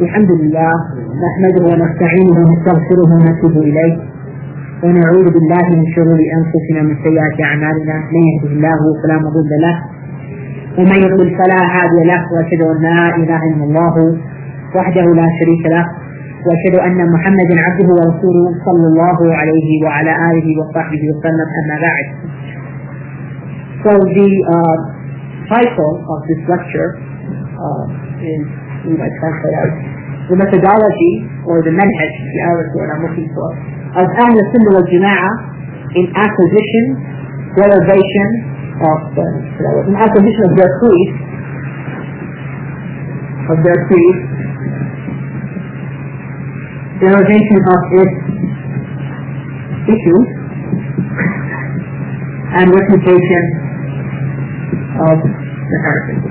الحمد لله نحمده ونستعينه ونستغفره ونتوب إليه ونعوذ بالله من شرور أنفسنا ومن سيئات أعمالنا من يهده الله فلا مضل له ومن يضلل فلا هادي له وأشهد أن لا إله إلا الله وحده لا شريك له وأشهد أن محمدا عبده ورسوله صلى الله عليه وعلى آله وصحبه وسلم أما بعد. So the title of this lecture is, we might translate out, the methodology or the manhaj, the Arabic word I'm looking for, of Ahl Sunnah wal Jama'ah in acquisition, derivation of their creed, derivation of its issues, and refutation of the heretics.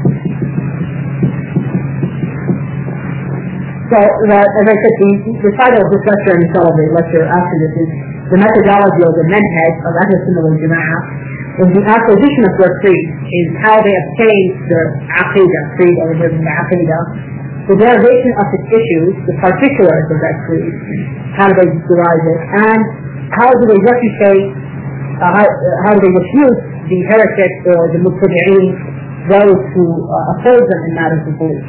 So, as I said, the title of this lecture and the lecture after this is the methodology or the manhaj of Ahl Sunnah wal Jama'ah in the acquisition of their creed, is how they obtain their creed or the aqidah, the derivation of its issues, the particulars of that creed, how do they derive it, and how do they refute the heretics or the mubtadi'een, those who oppose them in matters of belief.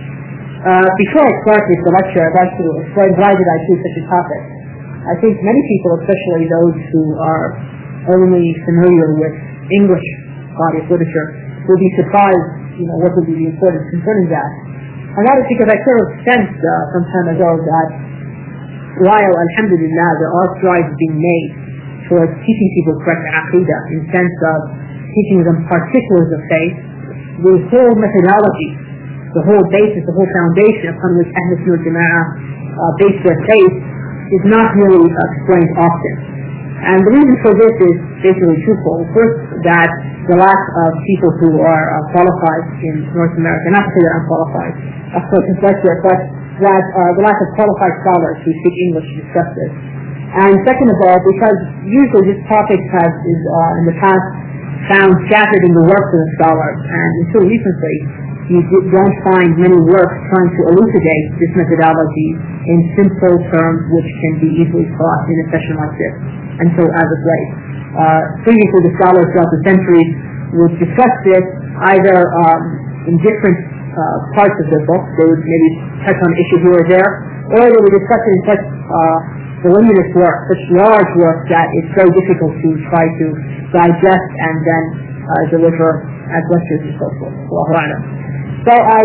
Before I start this lecture, I'd like to explain why did I choose such a topic. I think many people, especially those who are only familiar with English body of literature, will be surprised, what would be the importance concerning that. And that is because I sort of sensed some time ago that while, alhamdulillah, there are strides being made towards teaching people correct aqidah in the sense of teaching them particulars of faith, the whole methodology, the whole basis, the whole foundation upon which Ahl Sunnah wal Jama'ah base their faith is not really explained often. And the reason for this is basically twofold. First, that the lack of people who are qualified in North America, not to say that I'm qualified, of course, but that the lack of qualified scholars who speak English to discuss this. And second of all, because usually this topic is in the past found scattered in the works of the scholars, and until recently, you don't find many works trying to elucidate this methodology in simple terms which can be easily taught in a session like this. And so as of late, previously the scholars throughout the centuries would discuss this either in different parts of their book. They would maybe touch on an issue here or there, or they would discuss it in such voluminous work, such large work that it's very difficult to try to digest and then deliver as lectures and so forth. Allahu A'lam. So I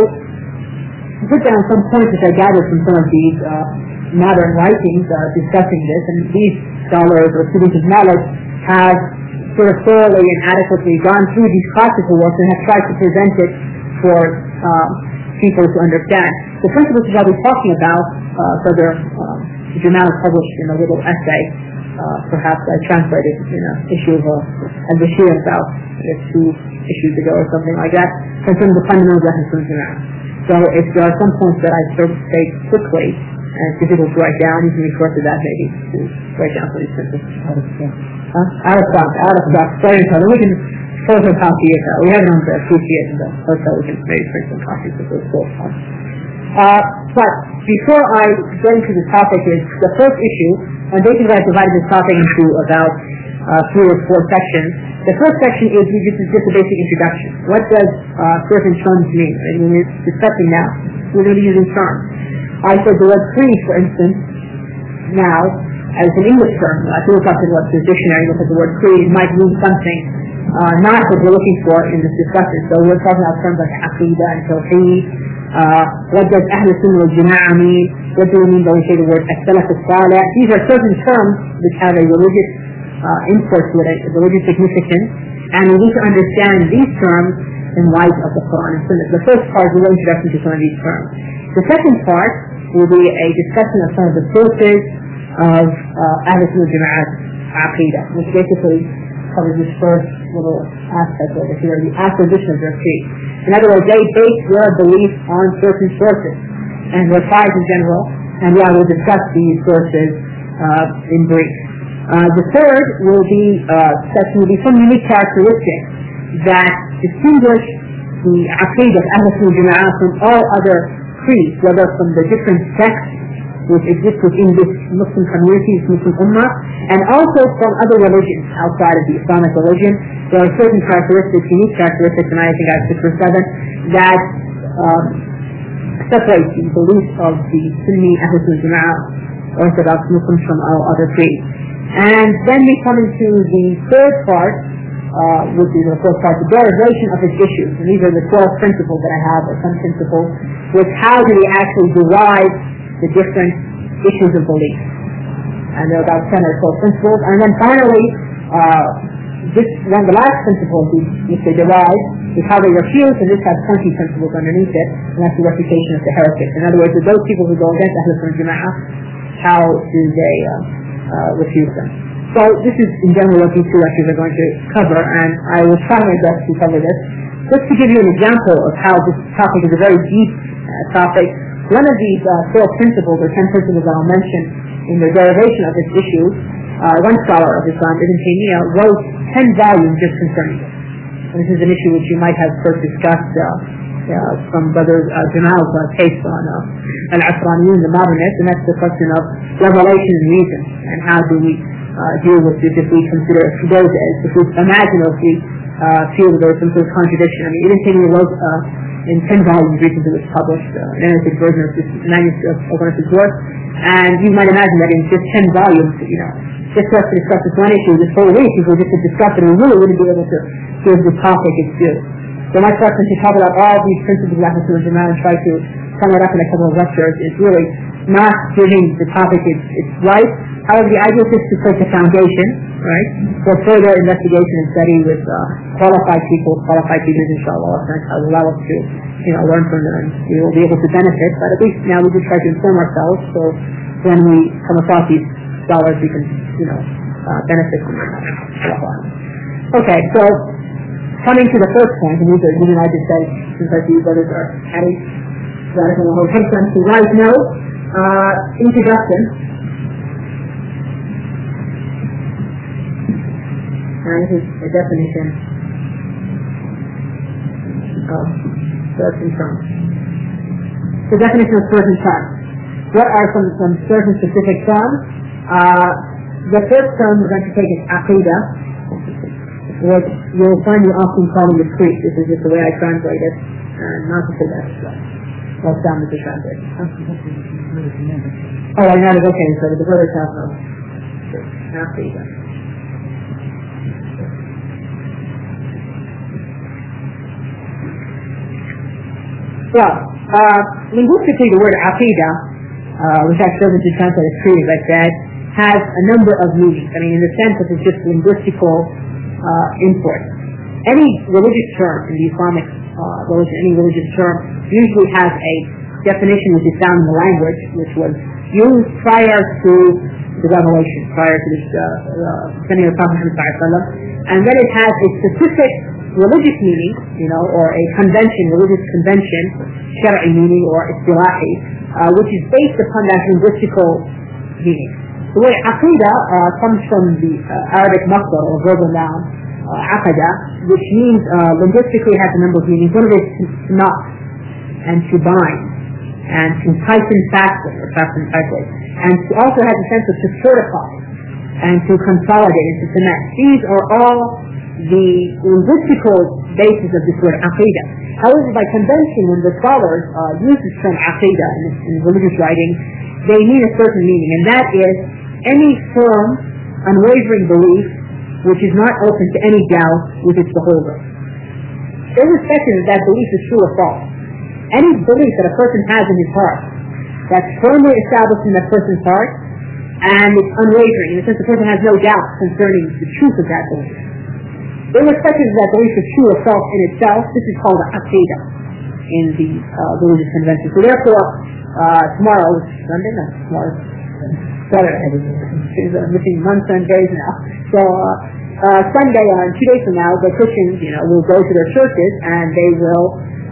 put down some points which I gathered from some of these modern writings discussing this, and these scholars or students of knowledge have sort of thoroughly and adequately gone through these classical works and have tried to present it for people to understand. The principles which I'll be talking about, Brother Jamal published in a little essay, perhaps I translated in an issue of Al-Bashir about 2 issues ago or something like that, concerning the fundamentals of Ahl Sunnah wal Jama'ah. So if there are some points that I sort of say quickly, and it's difficult to write down, you can refer to that maybe to write down some of these principles. Out of stock. Sorry, we can photocopy it. We have it on the appreciate in the hotel, we can maybe print some copies of those books. But before I get into the topic, is the first issue, and basically I divided this topic into about 3 or 4 sections. The first section is just a basic introduction. What does certain terms mean? I mean, we're discussing now. We're going to be using terms. I said the word creed, for instance, now, as an English term, if you look up in what's the dictionary, look at the word creed, it might mean something not what we're looking for in this discussion. So we're talking about terms like aqidah and tawheed. What does Ahl Sunnah wal Jama'ah mean? What do we mean when we say the word as-salaf as-salih? These are certain terms which have a religious import to it, a religious significance, and we need to understand these terms in light of the Quran and Sunnah. The first part is an introduction to some of these terms. The second part will be a discussion of some of the sources of Ahl Sunnah wal Jama'ah's aqidah, which basically covers this first little aspect over here, the acquisition of their creed. In other words, they base their belief on certain sources, and their five in general, and we'll discuss these sources in brief. The third will be some unique characteristics that distinguish the aqidah of Ahl Sunnah wal Jama'ah from all other creeds, whether from the different sects which exist within this Muslim community, this Muslim Ummah, and also from other religions outside of the Islamic religion. There are certain characteristics, unique characteristics, and I think I have 6 or 7, that separate the belief of the Sunni Ahlul Jama'ah Orthodox Muslims from all other creeds. And then we come into the third part, which is the fourth part, the derivation of its issues. And these are the 12 principles that I have, or some principles, which how do we actually derive the different issues of belief. And there are about 10 or 12 principles. And then finally, the last principle which they derive is how they refute, and this has 20 principles underneath it, and that's the refutation of the heretics. In other words, those people who go against Ahlul Sunnah Jama'ah, how do they refute them? So this is in general what these 2 lectures are going to cover, and I will try my best to cover this. Just to give you an example of how this topic is a very deep topic, one of these 12 principles, or 10 principles that I'll mention in the derivation of this issue, one scholar of Islam, Ibn Taymiyyah, wrote 10 volumes just concerning it. And this is an issue which you might have first discussed from Brother Jamal's case on Al-Asraniyin, the modernists, and that's the question of revelation and reason, and how do we deal with this if we consider those as, if we imagine or if we feel there is some sort of contradiction. I mean, Ibn Taymiyyah wrote in 10 volumes recently was published, an edited version of this manuscript of one of his works, and you might imagine that in just 10 volumes, just for us to discuss this one issue, this whole week, if we just to discuss it, we really wouldn't be able to give the topic its due. So my preference to talk about all these principles of Ahlul Sunnah Jama'ah and try to sum it up in a couple of lectures is really not giving the topic its right. However, the idea is to create the foundation, right, for further investigation and study with qualified people, qualified teachers, inshallah, and allow us to, learn from them, and we will be able to benefit. But at least now we just try to inform ourselves, so when we come across these scholars, we can, benefit from them. Okay, so coming to the first point, and these are, I just said, since I see you brothers are adding radical and whole headstone to right now, introduction. And this is a definition of certain terms. The definition of certain terms. What are some certain specific terms? The first term we're going to take is aqidah, what you'll find me often calling it creed. This is just the way I translate it, and not to say that what's down with the translation. Oh, I know it. Okay, so the brothers have aqidah. Well, linguistically the word aqidah, which actually doesn't just translate as creed, as I said, has a number of meanings. I mean, in the sense that it's just linguistical import. Any religious term in the Islamic religion, any religious term, usually has a definition which is found in the language, which was used prior to the revelation, prior to the sending of the Prophet Muhammad, and then it has a specific religious meaning, or a convention, religious convention, shar'i meaning or istilahi, which is based upon that linguistical meaning. The word aqidah comes from the Arabic masdar or verbal noun, aqada, which means linguistically has a number of meanings. One of it is to knot and to bind and to tighten fastly or fasten tightly, and to also has a sense of to fortify and to consolidate and to cement. These are all the linguistical basis of this word aqidah. However, by convention, when the scholars use this term aqidah in religious writing, they mean a certain meaning, and that is any firm, unwavering belief which is not open to any doubt with its beholder. Irrespective of that belief is true or false. Any belief that a person has in his heart that's firmly established in that person's heart, and it's unwavering, in the sense the person has no doubt concerning the truth of that belief. Irrespective of that belief is true or false in itself, this is called aqidah in the religious convention. So therefore, tomorrow is Sunday, no, tomorrow is Saturday. It's missing months and days now. So Sunday, 2 days from now, the Christians, will go to their churches and they will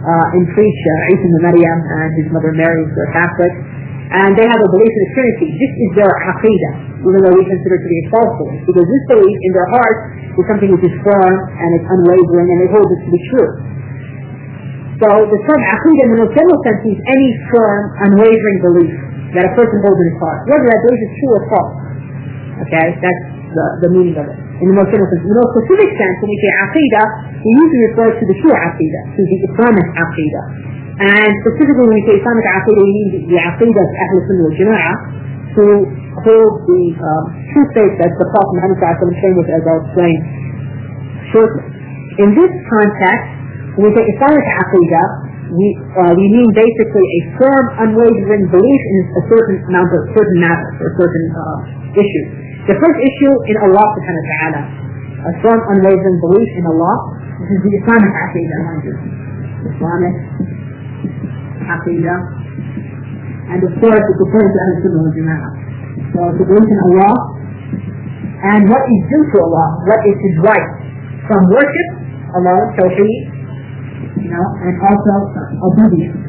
preach Isa ibn Maryam and his mother Mary, who are Catholic, and they have a belief in the Trinity. This is their aqidah, even though we consider it to be a false belief, because this belief in their heart is something which is firm and it's unwavering, and they hold it to be true. So the term aqidah in the most general sense means any firm, unwavering belief that a person holds in his heart, whether that belief is true or false. Okay, that's the meaning of it in the most general sense. In the most specific sense, when we say aqidah, we usually refer to the true aqidah, to the Islamic aqidah. And specifically when we say Islamic aqidah, we mean the aqidah of Ahl Sunnah wal Jama'ah, who hold the true faith that the Prophet Muhammad came with, as I'll explain shortly. In this context, when we say Islamic aqidah, we mean basically a firm, unwavering belief in a certain amount of certain matters or certain issues. The first issue in Allah subhanahu wa ta'ala, a firm, unwavering belief in Allah. This is the Islamic aqidah, mind you. Islamic aqidah. And of course, it's according to Ahl Sunnah wal Jama'ah. So it's a belief in Allah and what is due to Allah, what is His right from worship, Allah, tawheed, and also obedience.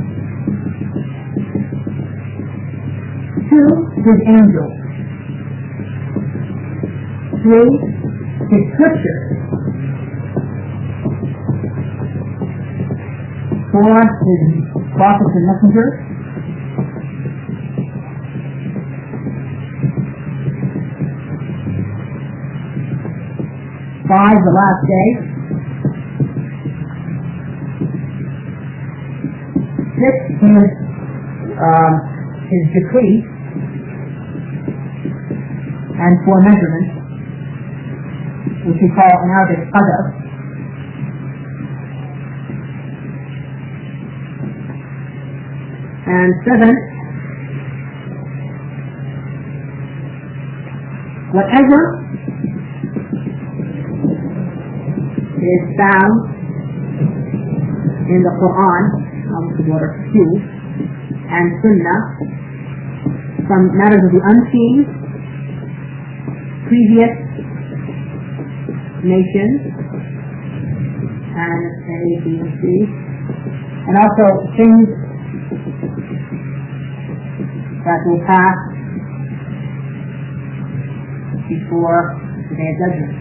2, His angels. 3, His scriptures. 4, His prophets and messengers. 5, the last day. 6, his decree and foremeasurement, which we call in Arabic qadar. And 7, whatever is found in the Quran, and Sunnah, from matters of the unseen, previous nations, and A, B, and C, and also things that will pass before the Day of Judgment.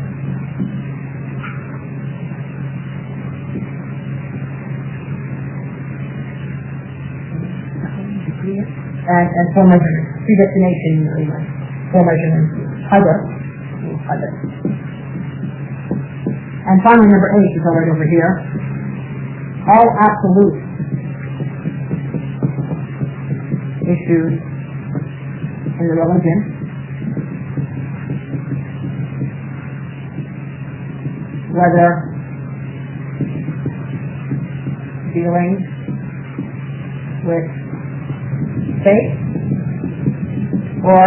And foremeasurement, predestination, foremeasurement, qadar. And finally, number 8 is already over here. All absolute issues in the religion, whether dealing with faith or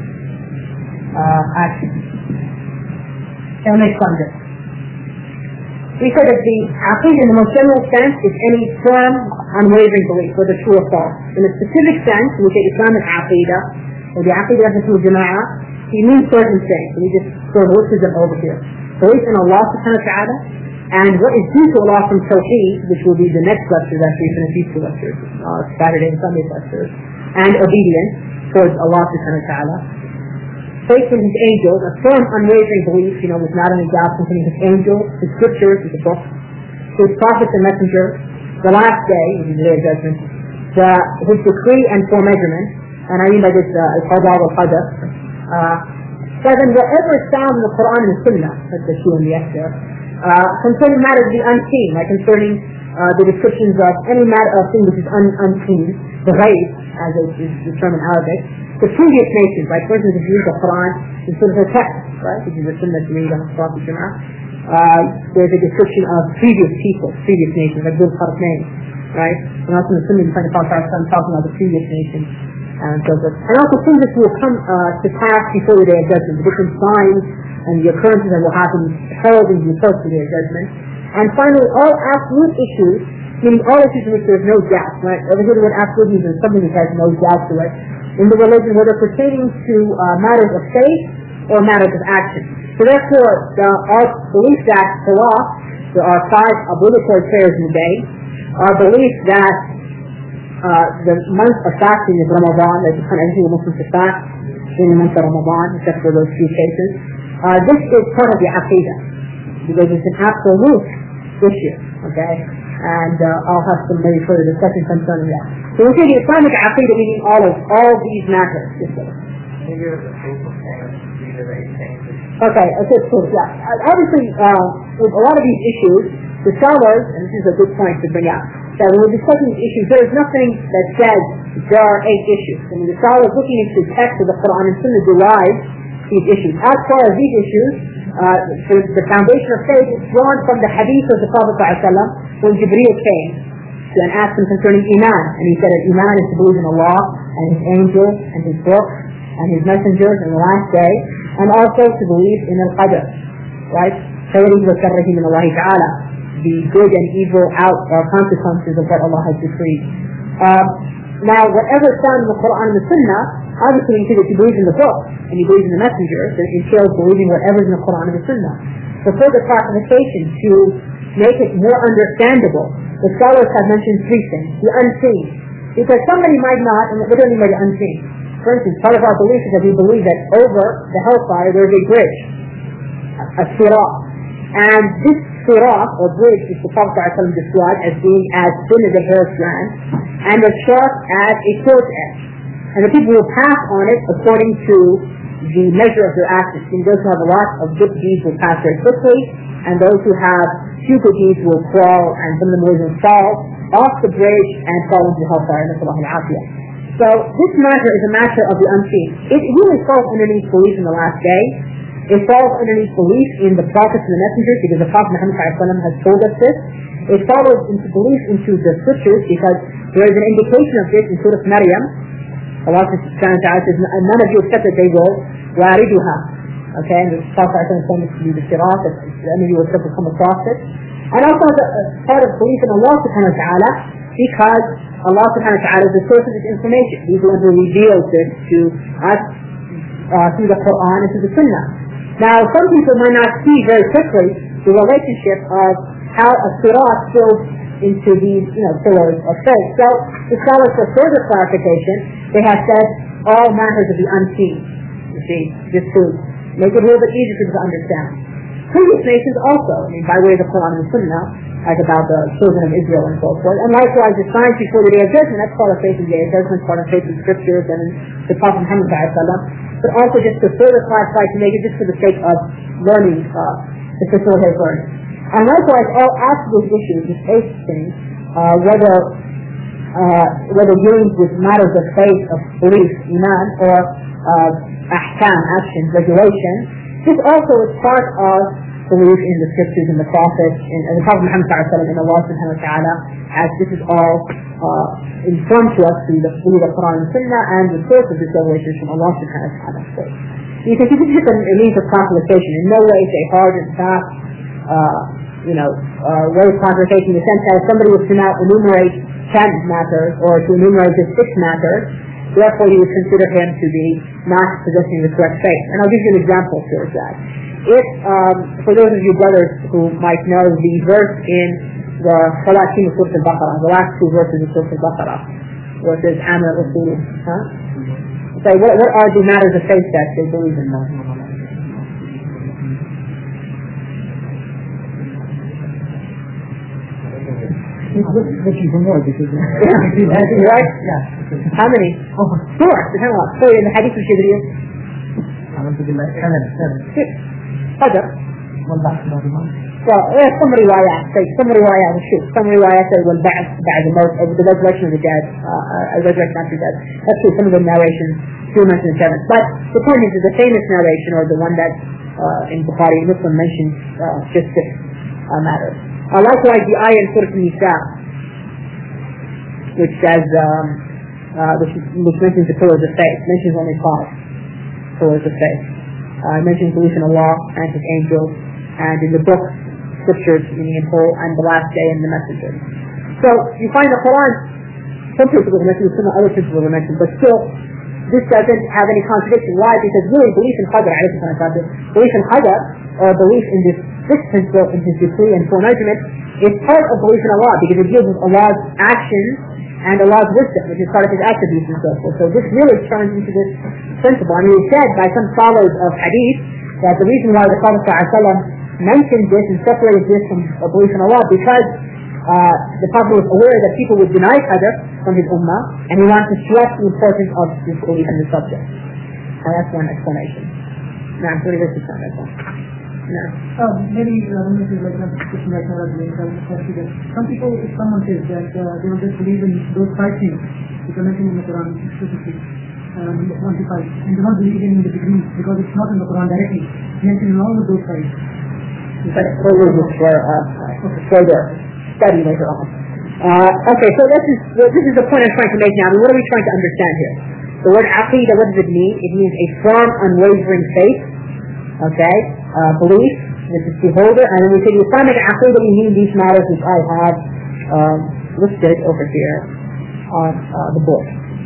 action. And make fun of it. We said that the aqidah in the most general sense is any firm, unwavering belief, whether true or false. In a specific sense, we say Islamic aqidah, or the aqidah of the Jama'ah, he means certain things. We just sort of listed them over here. Belief in Allah subhanahu wa ta'ala, and what is due to Allah from Tawheed, which will be the next lecture after we finish these 2 lectures, Saturday and Sunday lectures, and obedience towards Allah subhanahu wa ta'ala. Faith in His angels, a firm, unwavering belief, with not any doubt concerning His angels, His scriptures, His book, His prophets and messengers, the last day, which is the Day of Judgment, His decree and foremeasurement, and I mean by this, al-qadar wal-qadar. 7, whatever is found in the Quran and the Sunnah, that's the Q and the F there, concerning matters of the unseen, like concerning the descriptions of any matter of thing which is unseen, the ghaib, as is the term in Arabic, the previous nations, like for instance if you read the Quran, in Surah Al-Kahf, right, which is a sunnah to read on the Prophet Jama'ah, there's a description of previous people, previous nations, like Dhul Qarnayn, right, and also in the sunnah you find the Prophet talking about the previous nations, and so forth. And also things that will come to pass before the Day of Judgment, the different signs and the occurrences that will happen heralding the approach to the Day of Judgment. And finally, all absolute issues, meaning all issues in which there is no doubt, right? Over here the word absolute means there's something that has no doubt to it, in the religion, whether pertaining to matters of faith or matters of action. So therefore, our belief that Salah, there are 5 obligatory prayers in the day, our belief that the month of fasting is Ramadan, that you can't anything Muslims to fast in the month of Ramadan, except for those few cases. This is part of the aqidah, because it's an absolute issue, okay? and I'll have some maybe further discussion concerning that. So we say the Islamic Aqidah meaning all these matters. Okay, obviously, with a lot of these issues, the scholars, and this is a good point to bring out, that when we're discussing these issues, there is nothing that says there are 8 issues. I mean, the scholars looking into the text of the Quran and Sunnah derive these issues. As far as these issues, the foundation of faith is drawn from the hadith of the Prophet ﷺ when Jibreel came and asked him concerning Iman. And he said that Iman is to believe in Allah and His angels and His books and His messengers and the last day, and also to believe in Al-Qadr, right? خيره وشره من الله تعالى, the good and evil consequences of what Allah has decreed. Now, whatever is found in the Quran and the Sunnah, obviously you see that he believes in the book and he believes in the messengers, and it entails believing whatever is in the Quran and the Sunnah. For further clarification, to make it more understandable, the scholars have mentioned 3 things. The unseen, because somebody might not, and what do I mean by the unseen? For instance, part of our belief is that we believe that over the hellfire there is a bridge, a sirat. And this sirat, or bridge, is the Prophet ﷺ described as being as thin as a hair's strand, and as sharp as a sword's edge. And the people will pass on it according to the measure of their actions. And those who have a lot of good deeds will pass very quickly, and those who have few good deeds will crawl, and some of them will even fall off the bridge and fall into the hellfire. So this matter is a matter of the unseen. It really falls underneath belief in the last day. It falls underneath belief in the prophets and the messengers, because the Prophet Muhammad has told us this. It follows into belief into the scriptures, because there is an indication of this in Surah Maryam. Allah subhanahu wa ta'ala says, none of you except that they will wariduha. Okay, and the Prophet says to be the sirat, that none of you except will come across it. And also part of belief in Allah subhanahu wa ta'ala, because Allah subhanahu wa ta'ala is the source of this information. He's the one who reveals this to us through the Quran and through the Sunnah. Now, some people might not see very quickly the relationship of how a sirat fills into these, pillars of faith. So, the scholars, for further clarification, they have said all matters of the unseen. You see, just to make it a little bit easier for you to understand. Previous nations also, by way of the Quran and the Sunnah, like about the children of Israel and so forth. And likewise, the signs before the Day of Judgment, that's part of faith in the Day of Judgment, part of faith in the Scriptures and in the Prophet Muhammad ﷺ. But also just to further clarify, to make it just for the sake of learning, to facilitate learning. And likewise, all absolute issues, this faith thing, whether dealing with matters of faith, of belief, iman, or ahkam, action, regulation, this also is part of belief in the scriptures and the prophets and the Prophet Muhammad ﷺ and Allah subhanahu wa ta'ala, as this is all informed to us through the Quran and Sunnah and the source of this revelation from Allah subhanahu wa ta'ala. So you can see this is just a means of classification. In no way is a hard and fast way of classification, in the sense that if somebody was to now enumerate 10 matters or to enumerate just 6 matters, therefore you would consider him to be not possessing the correct faith. And I'll give you an example towards that. If, for those of you brothers who might know the verse in the Salatin of Surah Al-Baqarah, the last 2 verses of Surah Al-Baqarah, where it says, Amr Rasul, so what are the matters of faith that they believe in? Looking for more because right? Yeah. How many? 4. So in the Hadith of Jibreel. Qadr. So some riwayat say some riwayat say والبعث بعد الموت, or the resurrection of the dead, resurrection after death. That's true. Some of the narrations do mention 7. But the point is that the famous narration, or the one that in Bukhari and Muslim mentions just 6 matters. Likewise, the ayah in Surah Nisa, which says, which mentions the pillars of faith, mentions only 5 pillars of faith. Mentions belief in Allah and His angels, and in the book, scriptures, meaning in whole, and the last day and the messenger. So you find the Quran, some principles are mentioned, some other principles are mentioned, but still, this doesn't have any contradiction. Why? Because really, belief in Qadr, belief in Qadr, or belief in this principle, in His decree and foreknowledgement, is part of belief in Allah, because it deals with Allah's actions and Allah's wisdom, which is part of His attributes and so forth. So this really turns into this principle. I mean, it's said by some scholars of Hadith that the reason why the Prophet ﷺ mentioned this and separated this from belief in Allah, because the Prophet was aware that people would deny qadr from his ummah, and he wants to stress the importance of this belief in the subject. And that's one explanation. Now, I'm 20 minutes time, that's all. Maybe question right now. Some people, if someone says that they will just believe in those 5 things which are mentioned in the Quran specifically, 1 to 5, and do not believe in the degrees because it's not in the Quran directly mentioned in all of those 5. But we'll just further study later on. Okay, so this is the point I'm trying to make now. I mean, what are we trying to understand here? The word aqidah, what does it mean? It means a firm, unwavering faith. Okay, belief, this is beholder, and when we say the Islamic aqidah, we mean these matters which I have listed over here on the board.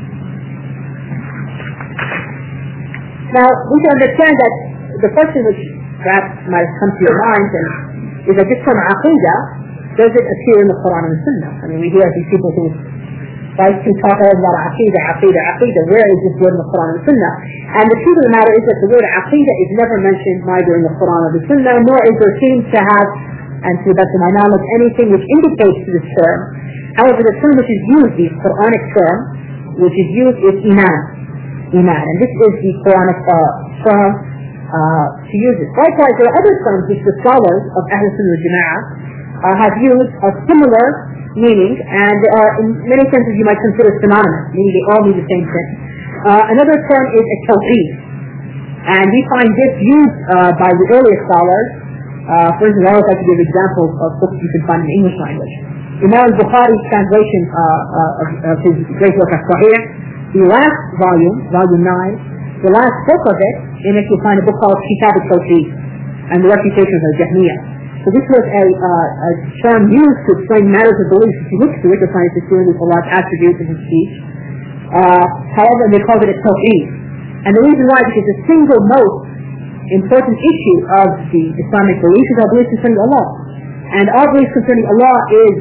Now, we can understand that the question which perhaps might come to your mind is that this term aqidah, does it appear in the Quran and the Sunnah? I mean, we hear these people who like to talk about aqidah. Where is this word in the Quran and the Sunnah? And the truth of the matter is that the word aqidah is never mentioned neither in the Quran or the Sunnah, nor is there seems to have, and to the best of my knowledge, anything which indicates to this term. However, the term which is used, the Quranic term, which is used is iman. And this is the Quranic term to use it. Likewise, there are other terms which the scholars of Ahl Sunnah wal Jama'ah have used a similar meaning, and they are, in many senses, you might consider synonymous, meaning they all mean the same thing. Another term is a tawheed, and we find this used by the earlier scholars. For instance, I always like to give examples of books you can find in the English language. Imam al-Bukhari's translation of his great work As-Sahih, the last volume 9, the last book of it, in it you find a book called Kitab al-Tawheed, and the refutation of Jahmiyyah. So this was a term used to explain matters of belief. If you look through it, you'll find it's dealing with Allah's attributes in His speech. However, they called it a tawheed. And the reason why, because the single most important issue of the Islamic belief is our belief concerning Allah. And our belief concerning Allah is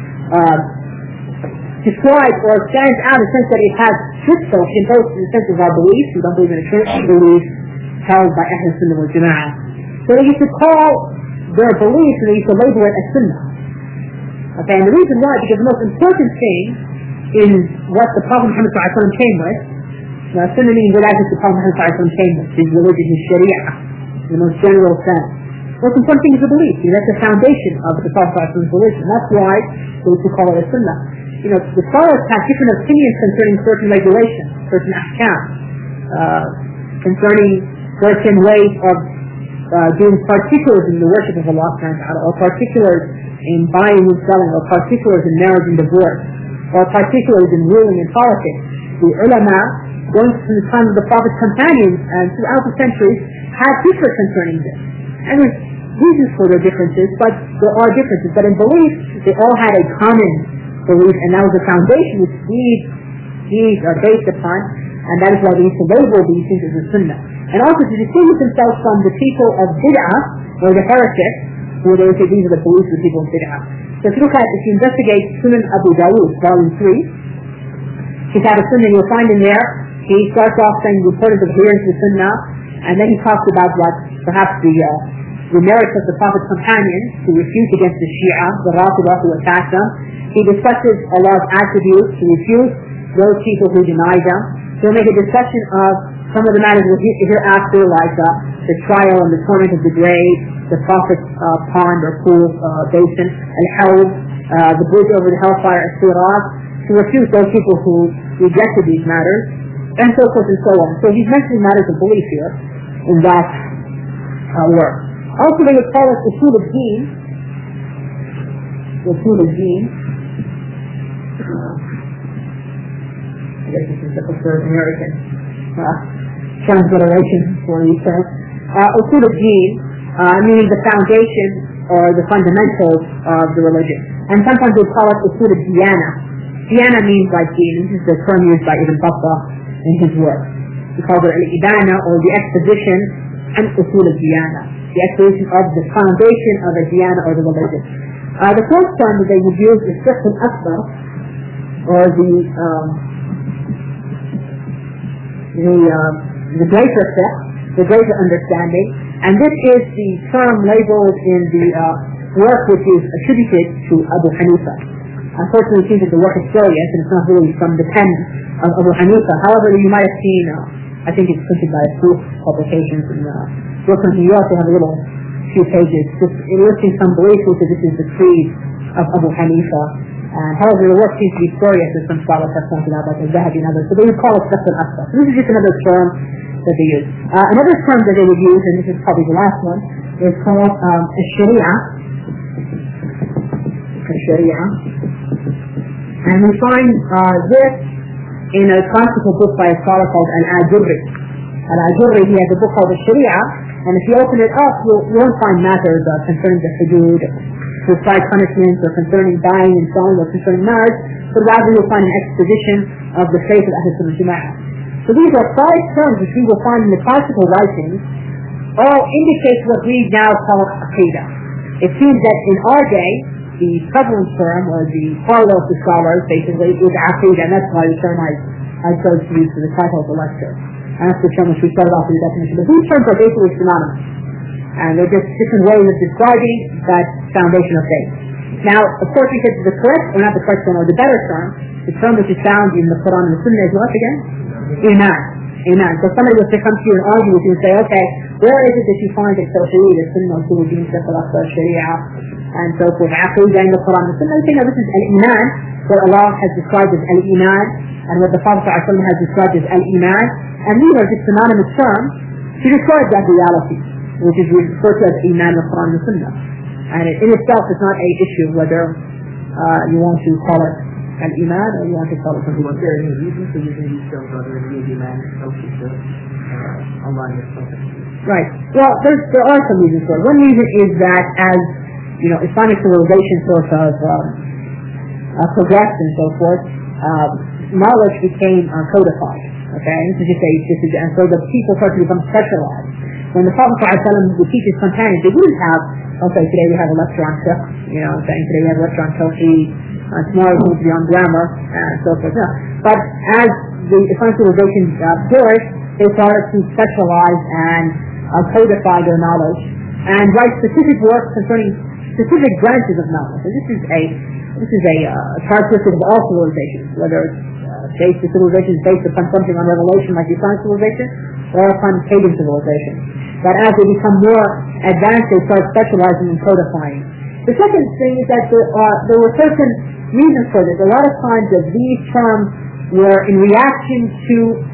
described or stands out in the sense that it has crystal in both in the sense of our belief. We don't believe in a Trinity belief held by Ahl Sunnah wal Jama'ah. So they used to call their belief, and they used to label it as Sunnah. Okay, and the reason why, because the most important thing in what the Prophet Muhammad came with, Sunnah meaning what the Prophet Muhammad came with, his religion, his Sharia, in the most general sense. The most important thing is the belief. That's the foundation of the Prophet's religion. That's why they used to call it a Sunnah. You know, the scholars have different opinions concerning certain regulations, certain ahkam, concerning certain ways of doing particulars in the worship of Allah or particulars in buying and selling, or particulars in marriage and divorce, or particulars in ruling and politics. The ulama, going from the time of the Prophet's companions and throughout the centuries, had different concerning this. And there's reasons for their differences, but there are differences. But in belief, they all had a common belief, and that was the foundation which these are based upon, and that is why they used to label these things as a Sunnah. And also to distinguish themselves from the people of Bid'ah, or the heretics, who they would say these are the beliefs of the people of Bid'ah. So if you investigate Sunan Abu Dawud, volume 3, Kitab al-Sunnah, you'll find in there, he starts off saying the importance of adherence to Sunnah, and then he talks about what perhaps the merits of the Prophet's companions to refute against the Shia, the Rafidah who attack them. He discusses Allah's attributes to refute those people who deny them. He'll make a discussion of some of the matters hereafter, like the trial and the torment of the grave, the Prophet's pond or pool basin, al-Hawd, the bridge over the hellfire, as-Sirat, to refute those people who rejected these matters, and so forth and so on. So he's mentioning matters of belief here in that work. Also, they would call it Usul al-Deen. Usul al-Deen. I guess this is the preferred American transliteration for these terms. Usul al-Deen, meaning the foundation or the fundamentals of the religion. And sometimes they call it Usul al-Diyana. Diyana means like deen. This is the term used by Ibn Battah in his work. He calls it al-Ibana, or the exposition, and Usul al-Diyana, the exposition of the foundation of a Diyana or the religion. The fourth term that they would use is Fiqh al-Akbar, or the greater fiqh, the greater understanding, and this is the term labeled in the work which is attributed to Abu Hanifa. Unfortunately, it seems that the work is spurious and it's not really from the pen of Abu Hanifa. However, you might have seen, I think it's printed by Proof Publications in Brooklyn, New York. They have a little few pages just listing some beliefs which this is the creed of Abu Hanifa. However, the work seems to be spurious, as some scholars have pointed out, like Al-Zahabi and others. So they would call it Fiqh al-Akbar. So this is just another term that they use. Another term that they would use, and this is probably the last one, is called Sharia. Sharia. And we find this in a classical book by a scholar called Al-Ajurri. Al-Ajurri, he has a book called Sharia, and if you open it up, you won't find matters concerning the hudud, prescribed punishments, or concerning buying and selling, or concerning marriage, but rather you'll find an exposition of the faith of Ahl Sunnah Jama'ah. So these are 5 terms which we will find in the classical writings, all indicate what we now call Aqidah. It seems that in our day, the prevalent term, or the follow of the scholars, basically, is Aqidah, and that's why the term I chose to use for the title of the lecture. And that's the term which we started off with the definition. But these terms are basically synonymous. And they're just different ways of describing that foundation of faith. Now, of course, we said the correct, or not the correct term, or the better term, the term which is found in the Quran and the Sunnah is what again? Iman. Iman. So somebody was to come to you and argue with you and say, okay, where is it that you find that Tawheed, the Sunnah, Usul-Din, Fiqh al-Akbar, Sharia, and so forth, Aqidah in the Quran and the Sunnah? We say, no, this is Al-Iman, what Allah has described as Al-Iman, and what the Prophet ﷺ has described as Al-Iman, and these are just synonymous terms to describe that reality, which is referred to as Iman in the Quran and the Sunnah. And it in itself is not a issue whether you want to call it an Iman or you want to call it something else. Was there any reason for using these terms other than Iman itself to align with something? Right. Well, there are some reasons for it. One reason is that as Islamic civilization sort of progressed and so forth, knowledge became codified. Okay, and so the people started to become specialized. When the Prophet ﷺ would teach his companions, they wouldn't have, okay, today we have a lecture on fiqh, today we have a lecture on tawheed, tomorrow we're going to be on grammar, and so forth. No. But as the Islamic civilization flourished, they started to specialize and codify their knowledge, and write specific works concerning specific branches of knowledge. And this is a characteristic of all civilizations, whether it's the civilization is based upon something on revelation like the Islamic civilization, or upon pagan civilization. That as they become more advanced, they start specializing and codifying. The second thing is that there were certain reasons for this. A lot of times that these terms were in reaction to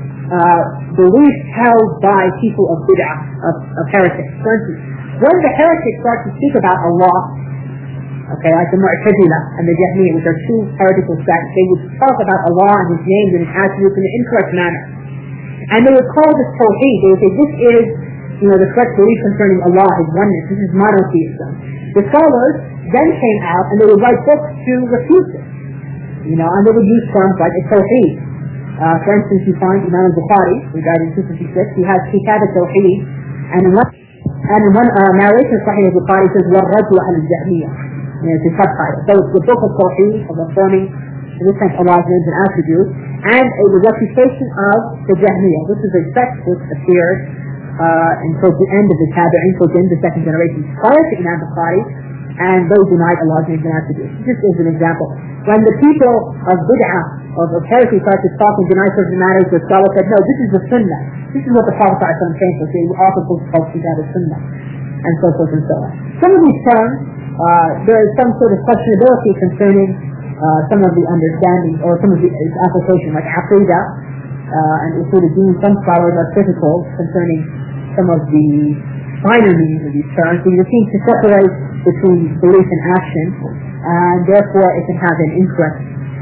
beliefs held by people of bid'ah, of heretics. For instance, when the heretics start to speak about Allah, okay, like the Mu'tazila and the Jahmiyyah, which are 2 heretical sects, they would talk about Allah and His names and His attributes in an incorrect manner. And they would call this Tawheed. They would say, this is, the correct belief concerning Allah, His oneness. This is monotheism. The scholars then came out and they would write books to refute this. And they would use terms like Tawheed. For instance, you find Imam al-Bukhari, who died in 256, he has Kitab al-Tawheed, and in one narration, Sahih al-Bukhari says, وَالرَّجُّ عَلَى الْجَهْمِيَّةِ. It's a subtitle. So it's the book of Tawheed, of affirming this kind of Allah's names and attributes, and the refutation of the Jahmiyyah. This is a sect which appeared until the end of the Tabi'in, until the end of the 2nd generation, prior to Imam Bukhari, and they denied Allah's names and attributes. Just as an example. When the people of bid'ah, of heresy, started to talk and deny certain matters, the scholars said, no, this is the Sunnah. This is what the Prophet ﷺ came for. So he also called Kitab al-Sunnah, and so forth and so on. Some of these terms, there is some sort of questionability concerning some of the understanding or some of the application, like Aqidah and Usul-Din. Some scholars are critical concerning some of the finer meanings of these terms. So you seem to separate between belief and action, and therefore it can have an incorrect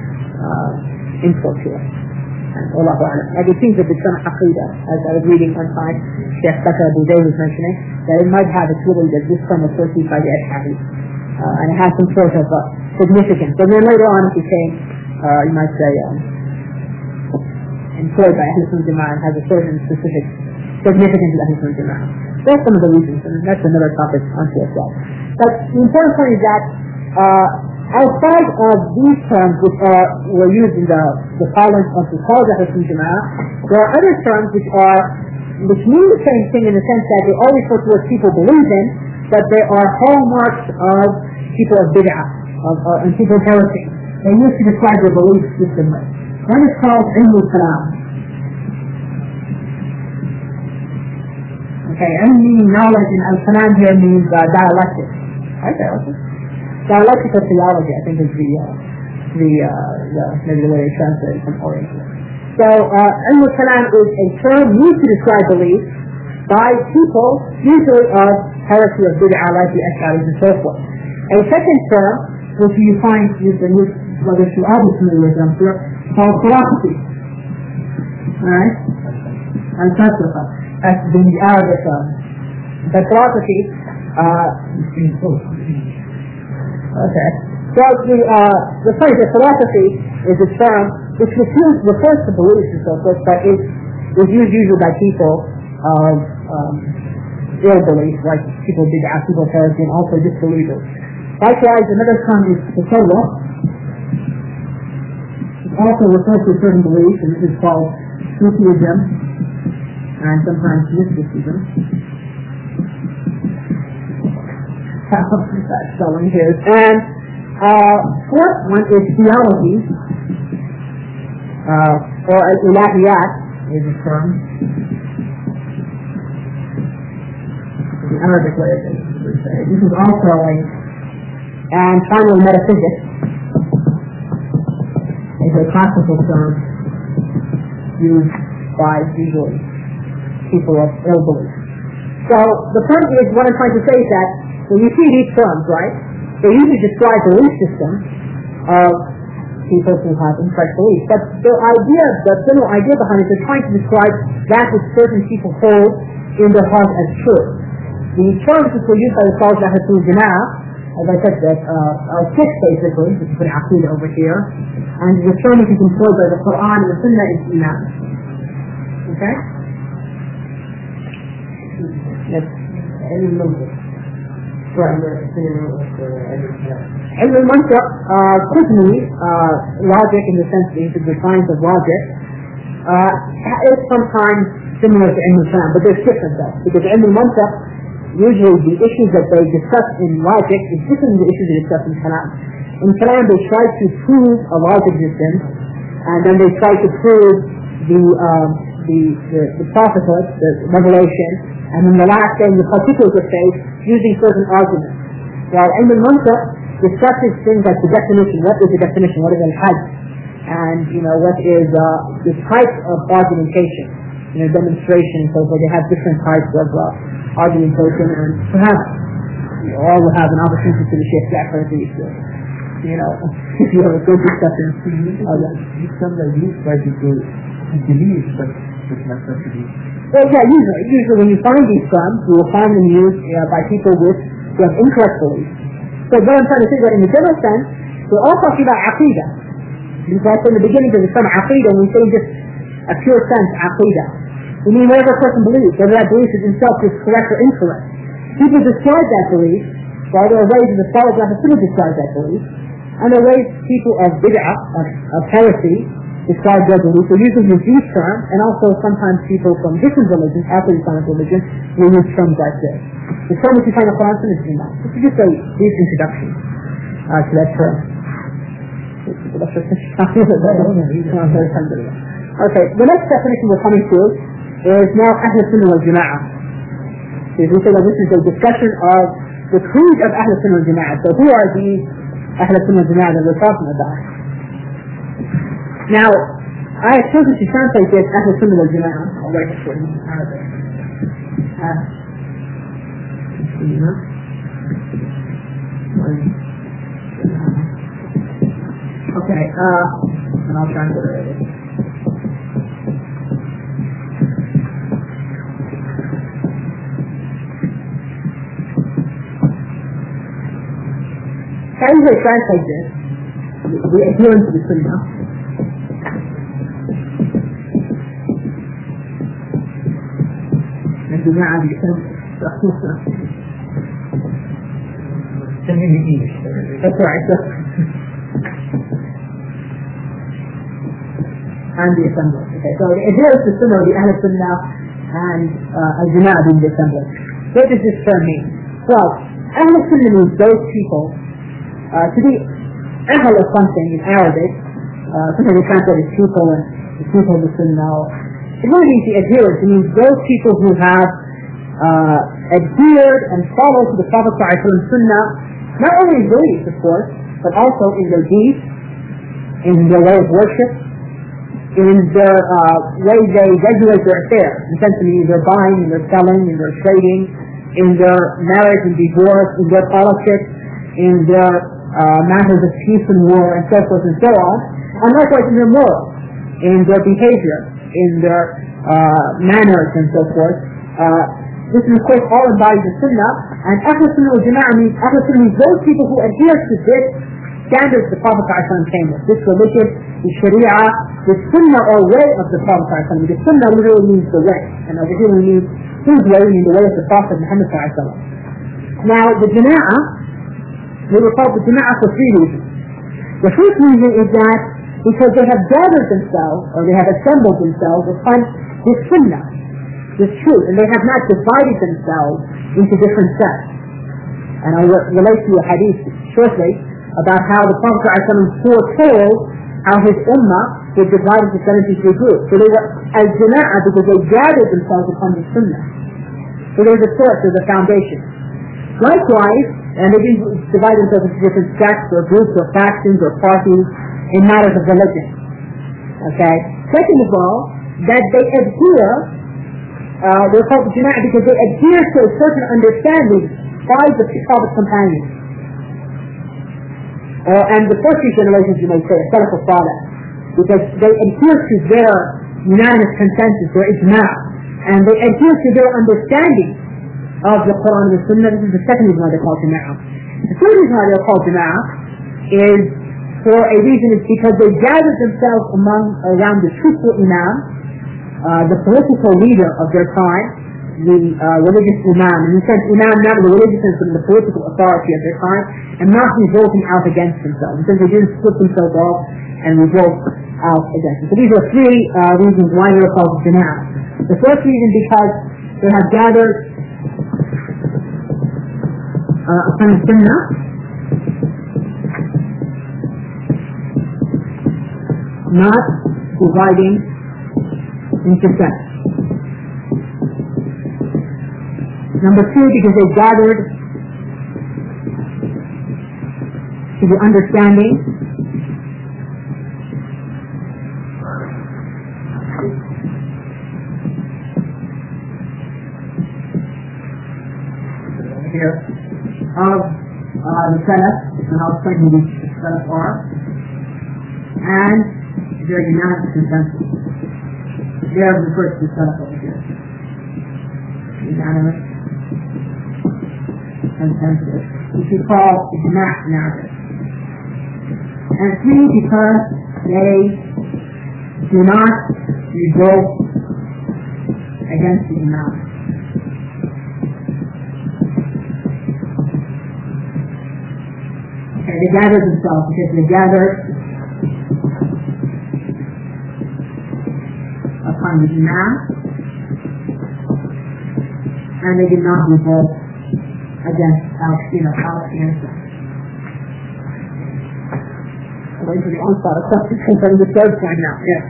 input to it. And Allahu A'lam. And it seems that the term Aqidah, as I was reading one time, Sheikh Bakr Abu Zayd was mentioning, that it might have its really that this term was associated by the Ash'ari. And it has some sort of significance. But then later on it became, you might say, employed by Ahl Sunnah Jama'ah and has a certain specific significance of Ahl Sunnah Jama'ah. That's some of the reasons, and that's another topic unto itself. But the important point is that outside of these terms which were used in the parlance of the scholars of Ahl Sunnah Jama'ah, there are other terms which mean the same thing in the sense that they all refer to what people believe in, but they are hallmarks of people of bid'ah, and people of heresy. They used to describe their belief system with. One is called ilm al-kalam. Okay, ilm meaning knowledge, and al-kalam here means dialectic. Right, dialectic? Dialectical theology, I think, is maybe the way they translate it from Oriental. So, ilm al-kalam is a term used to describe belief by people, usually of heresy of bid'ah, like the Ash'aris and so forth. A second term, which you find used in whether you are familiar with them, called philosophy. Alright? And falsafa. That's the Arabic term. But philosophy, okay. So the phrase of philosophy is a term which refers to beliefs and so forth, but it is used usually by people of ill belief, like people did people heresy, and also disbelievers. Likewise, another term is tasawwuf. It also refers to certain beliefs, and this is called Sufism, and sometimes mysticism. That's spelling his. And fourth one is theology, or al-ilahiyat is a term. The Arabic way of it, we say. This is also and finally metaphysics is a classical term used by usually people of ill belief. So the point is, what I'm trying to say is that when you see these terms, right, they usually describe the belief system of people who have incorrect beliefs. But the general idea behind it is trying to describe that which certain people hold in their heart as true. The terms which were used by the scholars of Ahl Sunnah, as I said, that are six basically, which is put Aqidah over here, and the term which is employed by the Quran and the Sunnah is Iman. Okay? Yes. Ilm al-Mantiq. Ilm al-Mantiq, certainly, logic in the sense that the science of logic, is sometimes similar to Ilm al-Kalam, but there's different though, because Ilm al-Mantiq, usually the issues that they discuss in logic is different than the issues they discuss in Kalam. In Kalam they try to prove a Allah's existence, and then they try to prove the prophethood, the revelation, and then the last thing, the particulars of faith, using certain arguments. While Ilm al-Mantiq discusses things like the definition, what is the definition, what is al-hajj, and what is the type of argumentation, demonstration, so forth. They have different types of argumentation, and perhaps all will have an opportunity to the Sheikh Ja'far if if you have a good discussion. These terms are used by people who believe, but it's not such a belief. Well, yeah, usually when you find these terms, you will find them used by people who have incorrect beliefs. So what I'm trying to say is that in the general sense, we're all talking about aqidah. Because in the beginning of the term aqidah, we say just a pure sense, aqidah. We mean whatever a person believes, whether that belief is himself is correct or incorrect. People describe that belief, while there are ways in the scholars of Sunnah describe that belief, and there are ways people of bid'ah, of heresy, describe their belief. They're using these terms, and also sometimes people from different religions, outside Islamic religion, will use terms like this. The term which you find in the Quran is Iman. This is just a brief introduction to that term. Okay, the next definition we're coming to is now Ahl Sunnah wal Jama'ah. So we say that this is a discussion of the creed of Ahl Sunnah wal Jama'ah. So who are these Ahl Sunnah wal Jama'ah that we're talking about? Now, I have chosen to translate this Ahl Sunnah wal Jama'ah. I'll write it for you in Arabic. Okay, and I'll translate it. How do you translate this? The adherence to the Sunnah. And do not understand. That's right. And the assembly. Okay, so the adherence to Sunnah, the Ahl Sunnah, and Al-Jama'ah being the assembly. What does this term mean? Well, Ahl Sunnah means those people, to be Ahl of something in Arabic, sometimes we translate as people and the people of the Sunnah. It really means the adherents. It means those people who have adhered and followed to the Prophet ﷺ Sunnah, not only in beliefs, of course, but also in their deeds, in their way of worship, in their way they regulate their affairs, essentially in their buying, in their selling, in their trading, in their marriage and divorce, in their politics, in their matters of peace and war, and so forth and so on, and likewise in their morals, in their behavior, in their manners and so forth. This is of course all embodied in Sunnah, and Ahl Sunnah wal Jama'ah means those people who adhere to this standards the Prophet ﷺ came with, this religion, the Sharia, the Sunnah or way of the Prophet ﷺ. The Sunnah literally means the way, and over here we mean his way, meaning the way of the Prophet Muhammad ﷺ. Now the Jama'ah, they were called the Jama'ah for three reasons. The first reason is that because they have gathered themselves, or they have assembled themselves upon this Sunnah, this truth, and they have not divided themselves into different sects. And I will relate to a hadith shortly about how the Prophet ﷺ foretold how his ummah would divide into 73 groups. So they were as Jama'ah because they gathered themselves upon the Sunnah. So there's a source, there's a foundation. Likewise, and they didn't divide themselves into different sects or groups or factions or parties in matters of religion. Okay? Second of all, that they adhere, they're called the Jama'ah because they adhere to a certain understanding by the Prophet's companions. And the first few generations, you may say, a Salaf al-Salih, because they adhere to their unanimous consensus, their ijma', and they adhere to their understanding of the Quran and the Sunnah. This is the second reason why they're called Jama'ah. The third reason why they're called Jama'ah is for a reason is because they gathered themselves around the truthful Imam, the political leader of their time, the religious Imam, in the sense Imam not in the religious sense but in the political authority of their time, and not revolting out against themselves, because they didn't split themselves off and revolt out against them. So these are three reasons why they are called Jama'ah. The first reason because they have gathered upon the Sunnah, not dividing into sects. Number two, because they gathered to the understanding here of the Salaf, and how certain these Salaf are, and their unanimous consensus. They are referred to Salaf over here. Unanimous consensus, which we call Ijma' narrative. And three, because they do not revolt against the Imam. Okay, they gather themselves because they gather upon the Imam, and they did not revolt against Al-Qiyamah. I'm waiting for the onslaught of questions concerning the third point now. Yes.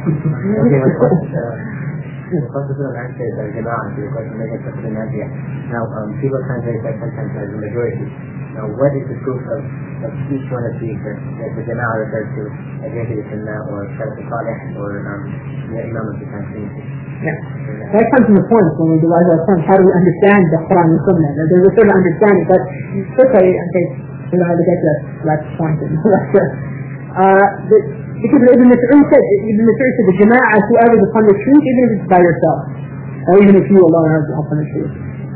Now, people translate that sometimes as a majority. Now, what is the proof of each one of these that the Jama'ah refers to, adhere to the Sunnah or Salaf al-Salih or the Imam of the Tanzim? Yeah. That comes from the point when we devise our terms, how do we understand the Quran and Sunnah? There's a certain understanding, but quickly, I think we know how to get to that point in the lecture. Because Ibn Mas'ud said, the Jama'ah, whoever is upon the truth, even if it's by yourself, or even if you alone are upon the truth.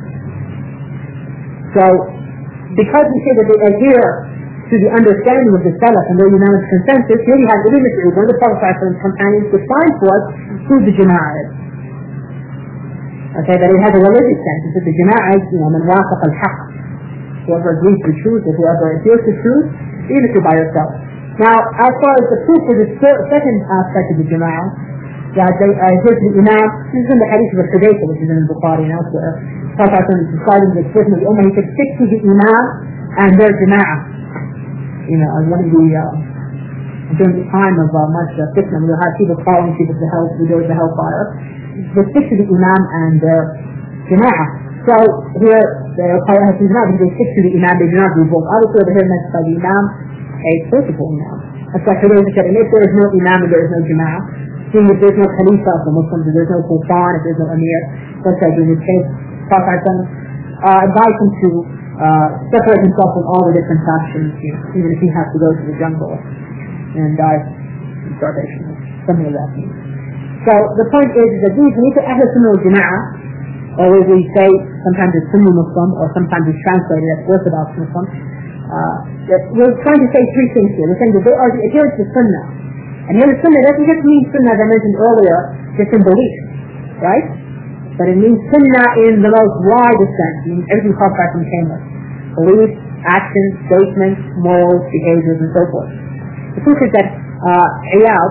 So, because we say that they adhere to the understanding of the Salaf and their unanimous consensus, here we have Ibn Mas'ud, one of the Prophet's companions, define for us who the Jama'ah is. Okay, that it has a religious sense. It says the Jama'ah is, man wafaq al-haq, whoever agrees to truth or whoever adheres to truth, even if you're by yourself. Now, as far as the proof for this second aspect of the Jama'ah, that they heard the Imam, this is in the hadith of Hudayfa, which is in Bukhari and elsewhere, Prophet describing the split of the Ummah, he said, stick to the Imam and their Jama'ah. You know, one of the, during the time of much fitna, we had people following people to hell, to go to the hellfire. They stick to the Imam and their Jama'ah. So here, the Qur'an has to not, they stick to the Imam, they do not revolt. Obviously over here mentioned by the Imam, a principal Imam. That's why Hudayfa said, and if there is no Imam and there is no Jama'ah, seeing if there's no Khalifa of the Muslims, if there's no Sultan, if there's no Amir, let's say in this case, Prophet advised him to separate himself from all the different factions, you know, even if he has to go to the jungle and die in starvation, something of that means. So the point is that these need to Ahl Sunnah wal Jama'ah, or as we say, sometimes it's Sunni Muslim, or sometimes it's translated as Orthodox Muslim. We're trying to say three things here. We're saying that they are the adherents to Sunnah. And here the Sunnah doesn't just mean Sunnah, as I mentioned earlier, just in belief, right? But it means Sunnah in the most widest sense. It means everything Prophet came with. Belief, actions, statements, morals, behaviors, and so forth. The proof is that Iyad,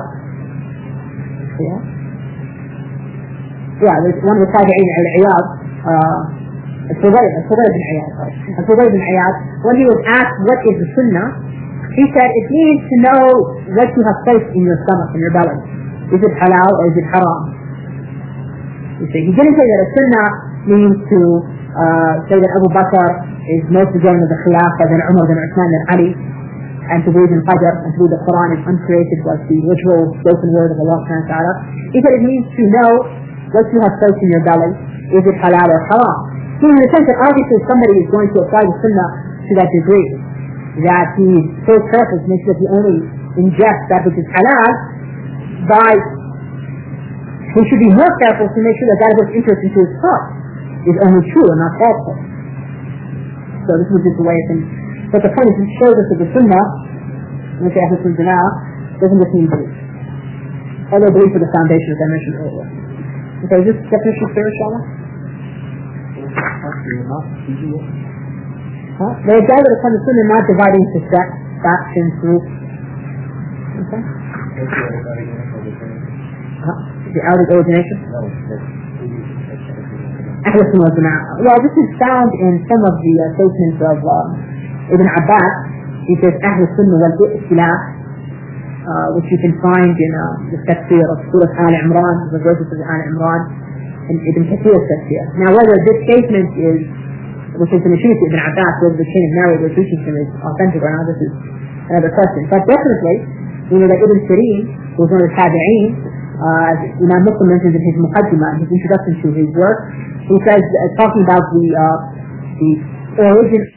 there's one of the Tabi'in, Iyad, Al-Fubayl bin Iyad, when he was asked what is the Sunnah, he said it means to know what you have placed in your stomach, in your belly. Is it halal or is it haram? You see, he didn't say that a Sunnah means to say that Abu Bakr is most deserving of the Khilafah than Umar, than Uthman, than Ali, and to believe in Qadr, and to believe the Quran is uncreated, was the literal spoken word of Allah subhanahu wa ta'ala. He said it means to know what you have placed in your belly, is it halal or haram? So in the sense that obviously somebody is going to apply the Sunnah to that degree, that he is so careful to make sure that he only ingests that which is halal, he should be more careful to make sure that that which enters into his heart is only true and not falsehood. So this was just the way of things. But the point is, it shows us that the Sunnah, which Ahl Sunnah Jama'ah, doesn't just mean belief. Although belief is the foundation, as I mentioned earlier. Okay, is this definition clear, inshallah? They are gathered upon the Sunnah, not dividing into sects, factions, groups. Okay? The out of origination? Ahl Sunnah wal Jama'ah. Well, this is found in some of the statements of Ibn Abbas. He says Ahl Sunnah wal Ikhtilaf, which you can find in the tafsir of Surah Al-Imran, the verses of Al-Imran, and Ibn Kathir's tafsir. Now, whether this statement is, which is in the Shia Ibn Abbas, whether the chain of narrator teaching him is authentic or not, this is another question. But definitely, we know that Ibn Sirin, who was one of the Tabi'een, as Imam Muslim mentions in his Muqaddimah, his introduction to his work, he says, talking about the origin